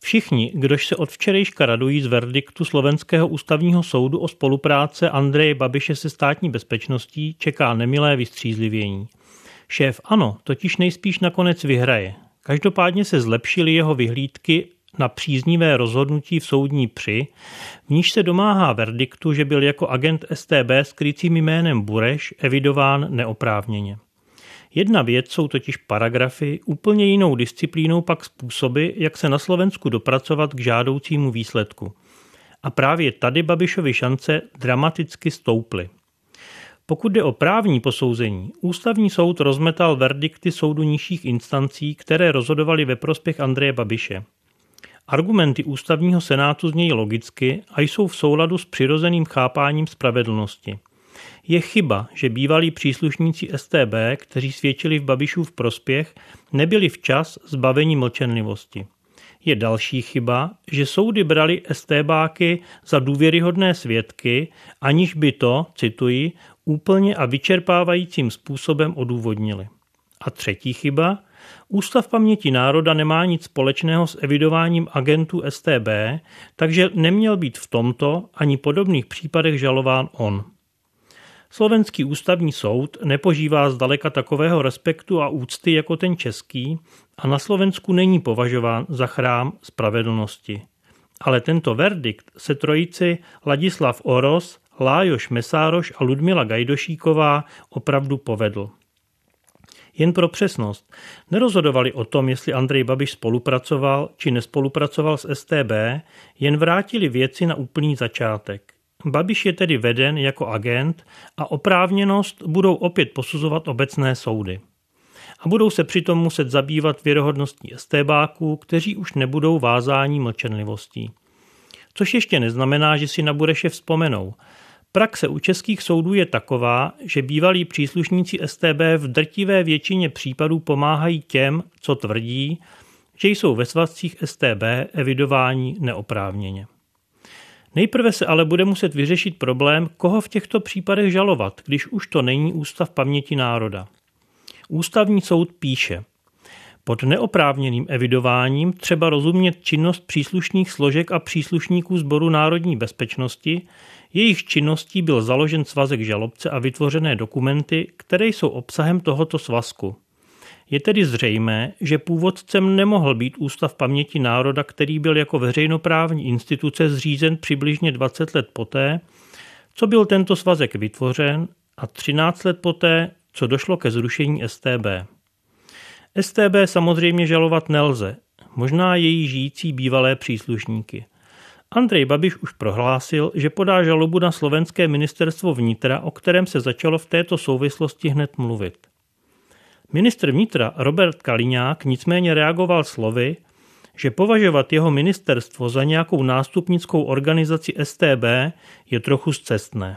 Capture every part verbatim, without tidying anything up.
Všichni, kdož se od včerejška radují z verdiktu slovenského ústavního soudu o spolupráce Andreje Babiše se státní bezpečností, čeká nemilé vystřízlivění. Šéf ANO totiž nejspíš nakonec vyhraje. Každopádně se zlepšily jeho vyhlídky na příznivé rozhodnutí v soudní při, v níž se domáhá verdiktu, že byl jako agent S T B s krycím jménem Bureš evidován neoprávněně. Jedna věc jsou totiž paragrafy, úplně jinou disciplínou pak způsoby, jak se na Slovensku dopracovat k žádoucímu výsledku. A právě tady Babišovy šance dramaticky stouply. Pokud jde o právní posouzení, ústavní soud rozmetal verdikty soudu nižších instancí, které rozhodovaly ve prospěch Andreje Babiše. Argumenty ústavního senátu znějí logicky a jsou v souladu s přirozeným chápáním spravedlnosti. Je chyba, že bývalí příslušníci S T B, kteří svědčili v Babišův prospěch, nebyli včas zbaveni mlčenlivosti. Je další chyba, že soudy brali STBáky za důvěryhodné svědky, aniž by to, cituji, úplně a vyčerpávajícím způsobem odůvodnili. A třetí chyba, Ústav paměti národa nemá nic společného s evidováním agentů S T B, takže neměl být v tomto ani podobných případech žalován on. Slovenský ústavní soud nepožívá zdaleka takového respektu a úcty jako ten český a na Slovensku není považován za chrám spravedlnosti. Ale tento verdikt se trojici Ladislav Oros, Lájoš Mesároš a Ludmila Gajdošíková opravdu povedl. Jen pro přesnost, nerozhodovali o tom, jestli Andrej Babiš spolupracoval či nespolupracoval s S T B, jen vrátili věci na úplný začátek. Babiš je tedy veden jako agent a oprávněnost budou opět posuzovat obecné soudy. A budou se přitom muset zabývat věrohodností STBáků, kteří už nebudou vázáni mlčenlivostí. Což ještě neznamená, že si na Bureše vzpomenou. Praxe u českých soudů je taková, že bývalí příslušníci S T B v drtivé většině případů pomáhají těm, co tvrdí, že jsou ve svazcích S T B evidováni neoprávněně. Nejprve se ale bude muset vyřešit problém, koho v těchto případech žalovat, když už to není Ústav paměti národa. Ústavní soud píše, pod neoprávněným evidováním třeba rozumět činnost příslušných složek a příslušníků Sboru národní bezpečnosti, jejich činností byl založen svazek žalobce a vytvořené dokumenty, které jsou obsahem tohoto svazku. Je tedy zřejmé, že původcem nemohl být Ústav paměti národa, který byl jako veřejnoprávní instituce zřízen přibližně dvacet let poté, co byl tento svazek vytvořen, a třináct let poté, co došlo ke zrušení S T B. S T B samozřejmě žalovat nelze, možná její žijící bývalé příslušníky. Andrej Babiš už prohlásil, že podá žalobu na slovenské ministerstvo vnitra, o kterém se začalo v této souvislosti hned mluvit. Ministr vnitra Robert Kaliňák nicméně reagoval slovy, že považovat jeho ministerstvo za nějakou nástupnickou organizaci S T B je trochu scestné.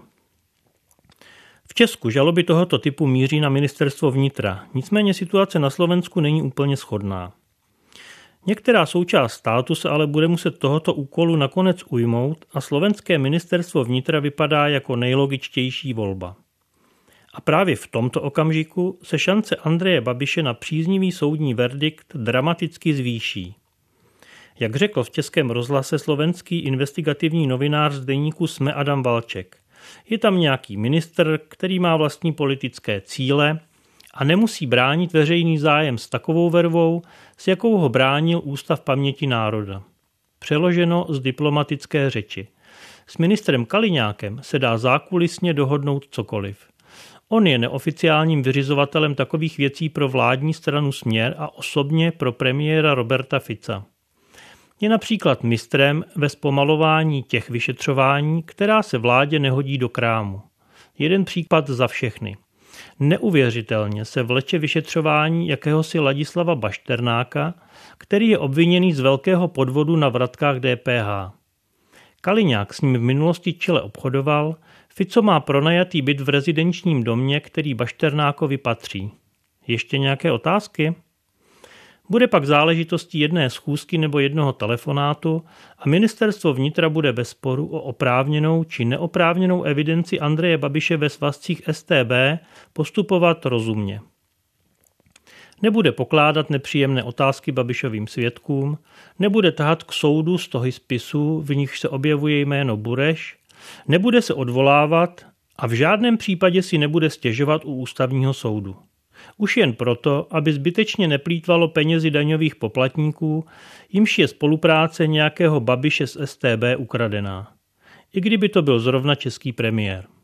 V Česku žaloby tohoto typu míří na ministerstvo vnitra, nicméně situace na Slovensku není úplně shodná. Některá součást státu se ale bude muset tohoto úkolu nakonec ujmout a slovenské ministerstvo vnitra vypadá jako nejlogičtější volba. A právě v tomto okamžiku se šance Andreje Babiše na příznivý soudní verdikt dramaticky zvýší. Jak řekl v Českém rozhlase slovenský investigativní novinář z deníku SME Adam Valček, je tam nějaký ministr, který má vlastní politické cíle a nemusí bránit veřejný zájem s takovou vervou, s jakou ho bránil Ústav paměti národa. Přeloženo z diplomatické řeči. S ministrem Kaliňákem se dá zákulisně dohodnout cokoliv. On je neoficiálním vyřizovatelem takových věcí pro vládní stranu Směr a osobně pro premiéra Roberta Fica. Je například mistrem ve zpomalování těch vyšetřování, která se vládě nehodí do krámu. Jeden případ za všechny. Neuvěřitelně se vleče vyšetřování jakéhosi Ladislava Bašternáka, který je obviněný z velkého podvodu na vratkách D P H. Kaliňák s ním v minulosti čile obchodoval, Fico má pronajatý byt v rezidenčním domě, který Bašternákovi patří. Ještě nějaké otázky? Bude pak záležitostí jedné schůzky nebo jednoho telefonátu a ministerstvo vnitra bude bez sporu o oprávněnou či neoprávněnou evidenci Andreje Babiše ve svazcích S T B postupovat rozumně. Nebude pokládat nepříjemné otázky Babišovým svědkům, nebude tahat k soudu stohy spisů, v nichž se objevuje jméno Bureš, nebude se odvolávat a v žádném případě si nebude stěžovat u ústavního soudu. Už jen proto, aby zbytečně neplýtvalo penězi daňových poplatníků, jimž je spolupráce nějakého Babiše z S T B ukradená. I kdyby to byl zrovna český premiér.